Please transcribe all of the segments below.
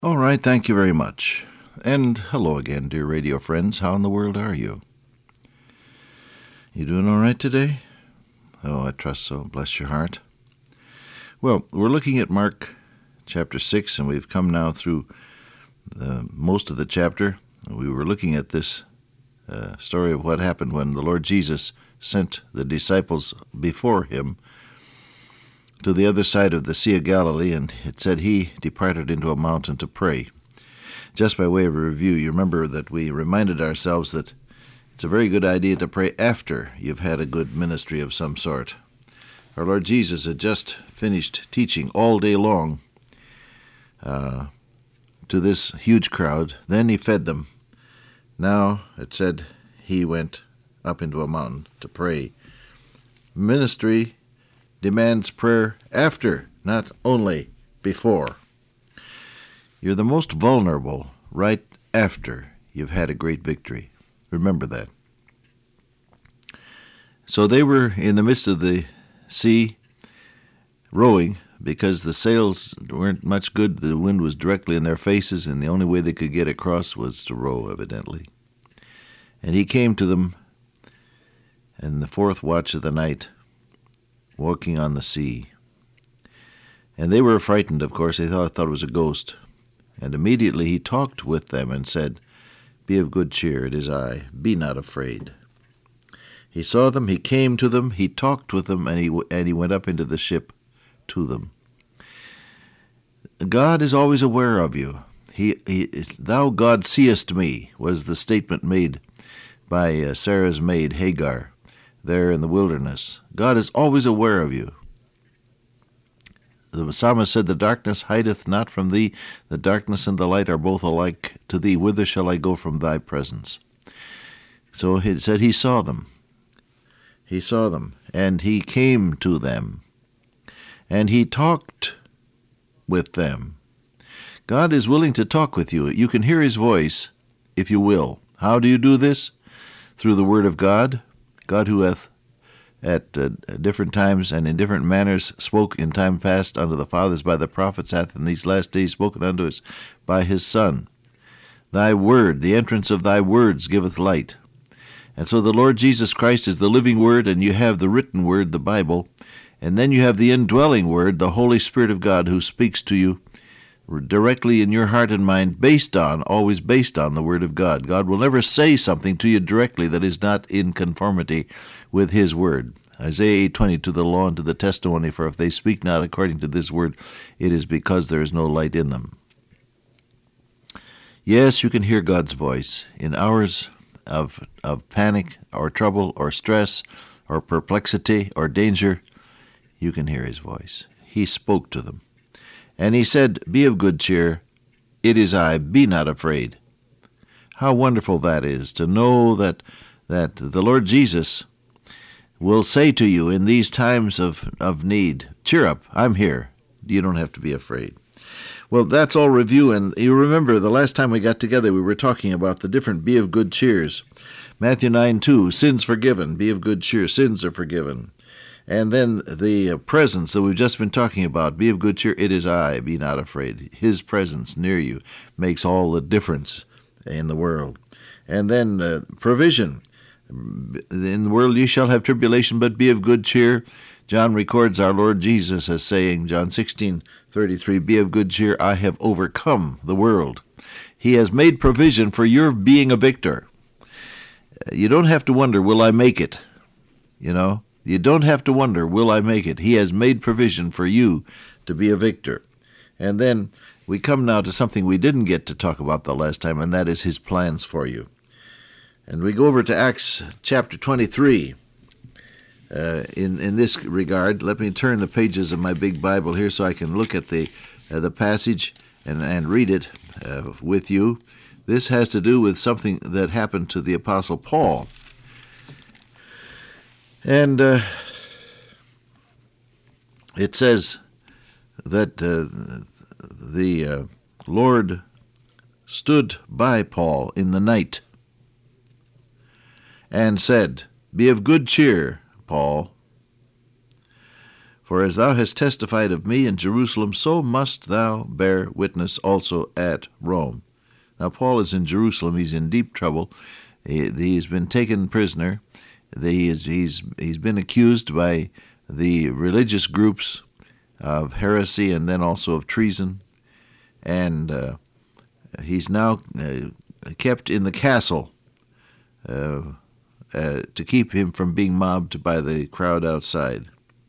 All right, thank you very much. And hello again, dear radio friends. How in the world are you? You doing all right today? Oh, I trust so. Bless your heart. Well, we're looking at Mark chapter 6, and we've come now through most of the chapter. We were looking at this story of what happened when the Lord Jesus sent the disciples before him to the other side of the Sea of Galilee, and it said he departed into a mountain to pray. Just by way of a review, you remember that we reminded ourselves that it's a very good idea to pray after you've had a good ministry of some sort. Our Lord Jesus had just finished teaching all day long to this huge crowd. Then he fed them. Now, it said he went up into a mountain to pray. Ministry demands prayer after, not only before. You're the most vulnerable right after you've had a great victory. Remember that. So they were in the midst of the sea, rowing, because the sails weren't much good. The wind was directly in their faces, and the only way they could get across was to row, evidently. And he came to them in the fourth watch of the night, walking on the sea. And they were frightened, of course. They thought it was a ghost. And immediately he talked with them and said, "Be of good cheer, it is I. Be not afraid." He saw them, he came to them, he talked with them, and he went up into the ship to them. God is always aware of you. Thou, God, seest me, was the statement made by Sarah's maid, Hagar, there in the wilderness. God is always aware of you. The psalmist said, "The darkness hideth not from thee, the darkness and the light are both alike to thee. Whither shall I go from thy presence?" So he said he saw them. He saw them, and he came to them, and he talked with them. God is willing to talk with you. You can hear his voice if you will. How do you do this? Through the word of God. God, who hath at different times and in different manners spoke in time past unto the fathers by the prophets, hath in these last days spoken unto us by his Son. Thy word, the entrance of thy words giveth light. And so the Lord Jesus Christ is the living word, and you have the written word, the Bible, and then you have the indwelling word, the Holy Spirit of God, who speaks to you directly in your heart and mind, always based on the Word of God. God will never say something to you directly that is not in conformity with his word. Isaiah 8:20, to the law and to the testimony, for if they speak not according to this word, it is because there is no light in them. Yes, you can hear God's voice in hours of panic or trouble or stress or perplexity or danger. You can hear his voice. He spoke to them. And he said, "Be of good cheer, it is I, be not afraid." How wonderful that is, to know that the Lord Jesus will say to you in these times of need, "Cheer up, I'm here. You don't have to be afraid." Well, that's all review, and you remember the last time we got together we were talking about the different be of good cheers. Matthew 9:2, sins forgiven, be of good cheer, sins are forgiven. And then the presence that we've just been talking about, be of good cheer, it is I, be not afraid. His presence near you makes all the difference in the world. And then provision. In the world you shall have tribulation, but be of good cheer. John records our Lord Jesus as saying, John 16:33, be of good cheer, I have overcome the world. He has made provision for your being a victor. You don't have to wonder, will I make it? You don't have to wonder, will I make it? He has made provision for you to be a victor. And then we come now to something we didn't get to talk about the last time, and that is his plans for you. And we go over to Acts chapter 23. In this regard, let me turn the pages of my big Bible here so I can look at the passage and read it with you. This has to do with something that happened to the Apostle Paul. And it says that the Lord stood by Paul in the night and said, "Be of good cheer, Paul, For as thou hast testified of me in Jerusalem, so must thou bear witness also at Rome. Now Paul is in Jerusalem. He's in deep trouble. He's been taken prisoner. He's been accused by the religious groups of heresy and then also of treason. And he's now kept in the castle to keep him from being mobbed by the crowd outside.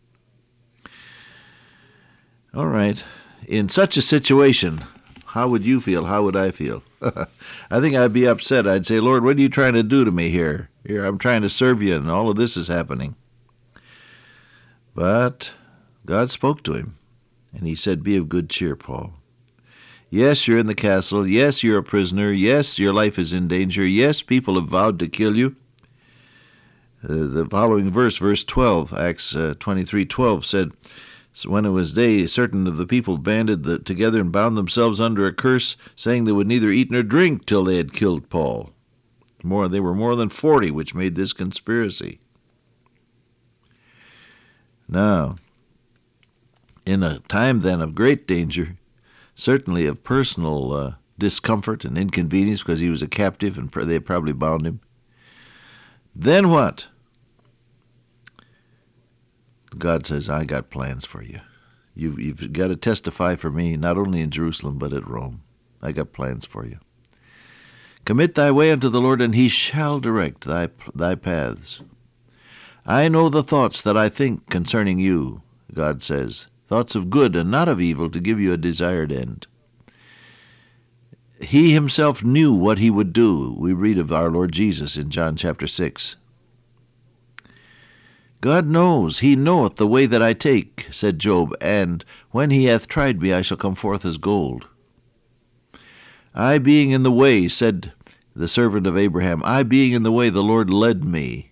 All right. In such a situation, how would you feel? How would I feel? I think I'd be upset. I'd say, Lord, what are you trying to do to me here? Here, I'm trying to serve you, and all of this is happening. But God spoke to him, and he said, be of good cheer, Paul. Yes, you're in the castle. Yes, you're a prisoner. Yes, your life is in danger. Yes, people have vowed to kill you. The following verse, verse 12, Acts 23:12 said, so when it was day, certain of the people banded together and bound themselves under a curse, saying they would neither eat nor drink till they had killed Paul. They were more than 40, which made this conspiracy. Now, in a time then of great danger, certainly of personal discomfort and inconvenience because he was a captive and they probably bound him, then what? God says, I got plans for you. You've got to testify for me, not only in Jerusalem, but at Rome. I got plans for you. Commit thy way unto the Lord, and he shall direct thy paths. I know the thoughts that I think concerning you, God says, thoughts of good and not of evil, to give you a desired end. He himself knew what he would do. We read of our Lord Jesus in John chapter 6. God knows, he knoweth the way that I take, said Job, and when he hath tried me, I shall come forth as gold. I being in the way, said the servant of Abraham, I being in the way, the Lord led me.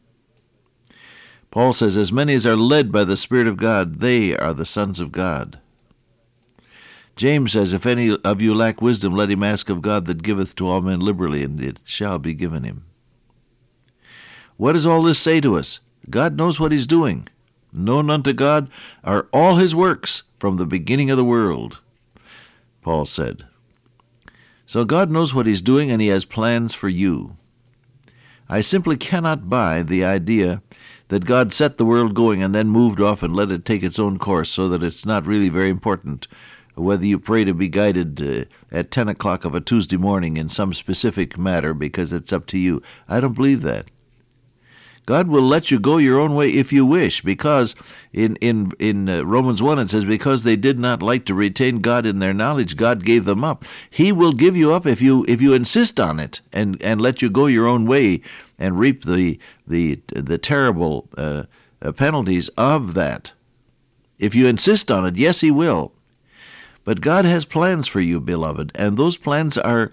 Paul says, as many as are led by the Spirit of God, they are the sons of God. James says, if any of you lack wisdom, let him ask of God that giveth to all men liberally, and it shall be given him. What does all this say to us? God knows what he's doing. Known unto God are all his works from the beginning of the world, Paul said. So God knows what he's doing, and he has plans for you. I simply cannot buy the idea that God set the world going and then moved off and let it take its own course so that it's not really very important whether you pray to be guided at 10 o'clock of a Tuesday morning in some specific matter because it's up to you. I don't believe that. God will let you go your own way if you wish, because in Romans 1 it says, because they did not like to retain God in their knowledge, God gave them up. He will give you up if you insist on it and let you go your own way and reap the terrible penalties of that. If you insist on it, yes, he will. But God has plans for you, beloved, and those plans are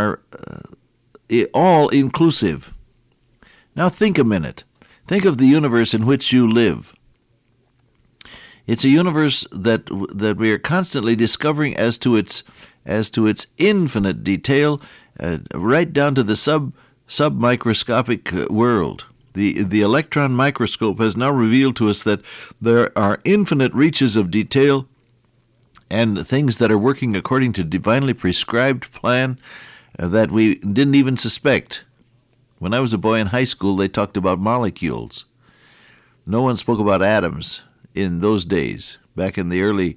all inclusive. Now think a minute. Think of the universe in which you live. It's a universe that we are constantly discovering as to its infinite detail, right down to the submicroscopic world. The electron microscope has now revealed to us that there are infinite reaches of detail and things that are working according to divinely prescribed plan that we didn't even suspect. When I was a boy in high school, they talked about molecules. No one spoke about atoms in those days, back in the early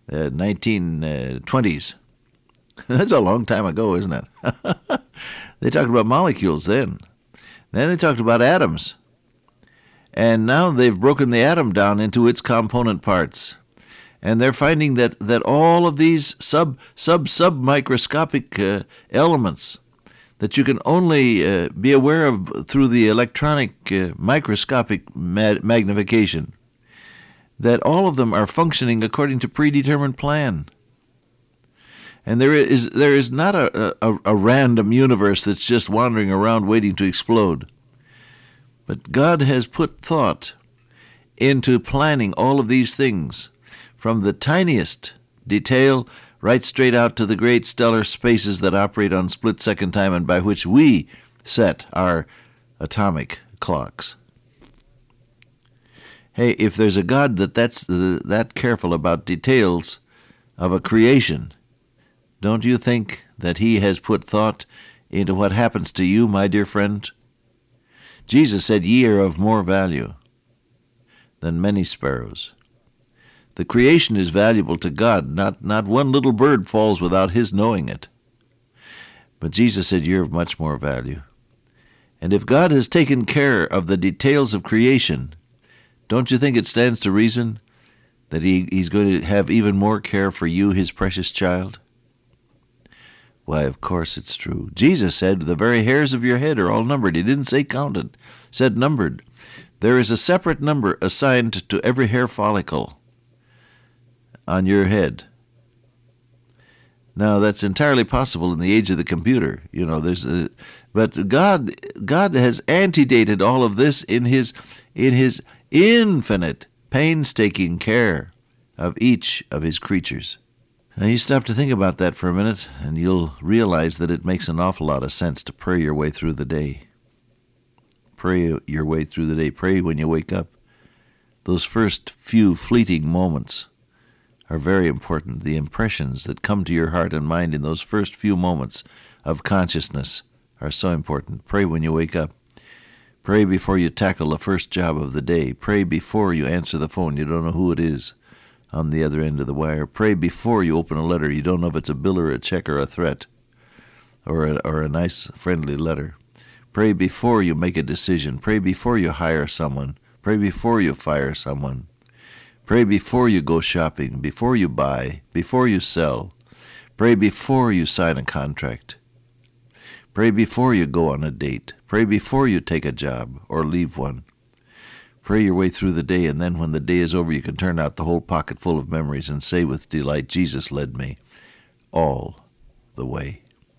1920s. That's a long time ago, isn't it? They talked about molecules then. Then they talked about atoms. And now they've broken the atom down into its component parts. And they're finding that all of these submicroscopic elements that you can only be aware of through the electronic microscopic magnification, that all of them are functioning according to predetermined plan. And there is not a random universe that's just wandering around waiting to explode. But God has put thought into planning all of these things, from the tiniest detail right straight out to the great stellar spaces that operate on split-second time and by which we set our atomic clocks. Hey, if there's a God that's that careful about details of a creation, don't you think that he has put thought into what happens to you, my dear friend? Jesus said, "Ye are of more value than many sparrows." The creation is valuable to God. Not one little bird falls without his knowing it. But Jesus said, "You're of much more value." And if God has taken care of the details of creation, don't you think it stands to reason that he's going to have even more care for you, his precious child? Why, of course it's true. Jesus said, "The very hairs of your head are all numbered." He didn't say counted, said numbered. There is a separate number assigned to every hair follicle on your head. Now, that's entirely possible in the age of the computer. But God has antedated all of this in his infinite, painstaking care of each of his creatures. Now, you stop to think about that for a minute, and you'll realize that it makes an awful lot of sense to pray your way through the day. Pray your way through the day. Pray when you wake up. Those first few fleeting moments are very important. The impressions that come to your heart and mind in those first few moments of consciousness are so important. Pray when you wake up. Pray before you tackle the first job of the day. Pray before you answer the phone. You don't know who it is on the other end of the wire. Pray before you open a letter. You don't know if it's a bill or a check or a threat or a nice, friendly letter. Pray before you make a decision. Pray before you hire someone. Pray before you fire someone. Pray before you go shopping, before you buy, before you sell. Pray before you sign a contract. Pray before you go on a date. Pray before you take a job or leave one. Pray your way through the day, and then when the day is over, you can turn out the whole pocket full of memories and say with delight, "Jesus led me all the way."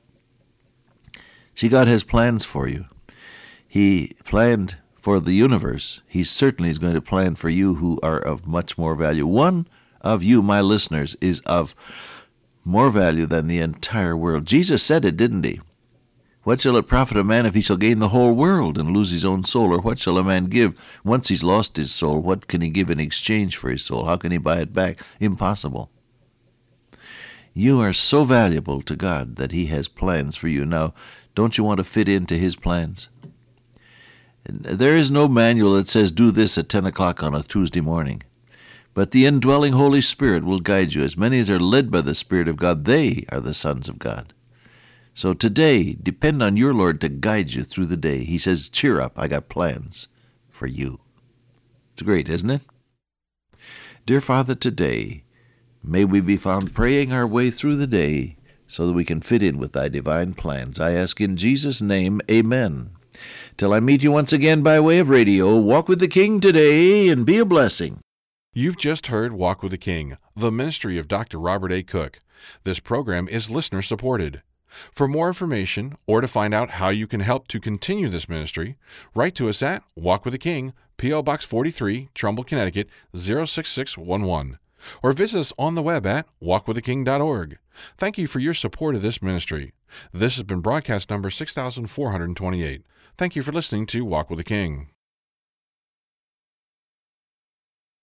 See, God has plans for you. He planned for the universe. He certainly is going to plan for you who are of much more value. One of you, my listeners, is of more value than the entire world. Jesus said it, didn't he? "What shall it profit a man if he shall gain the whole world and lose his own soul? Or what shall a man give once he's lost his soul? What can he give in exchange for his soul? How can he buy it back? Impossible." You are so valuable to God that he has plans for you. Now, don't you want to fit into his plans? There is no manual that says do this at 10 o'clock on a Tuesday morning. But the indwelling Holy Spirit will guide you. As many as are led by the Spirit of God, they are the sons of God. So today, depend on your Lord to guide you through the day. He says, "Cheer up, I got plans for you." It's great, isn't it? Dear Father, today, may we be found praying our way through the day so that we can fit in with thy divine plans. I ask in Jesus' name, amen. Till I meet you once again by way of radio, walk with the King today and be a blessing. You've just heard Walk with the King, the ministry of Dr. Robert A. Cook. This program is listener-supported. For more information or to find out how you can help to continue this ministry, write to us at Walk with the King, P.O. Box 43, Trumbull, Connecticut, 06611. Or visit us on the web at walkwiththeking.org. Thank you for your support of this ministry. This has been broadcast number 6428. Thank you for listening to Walk with the King.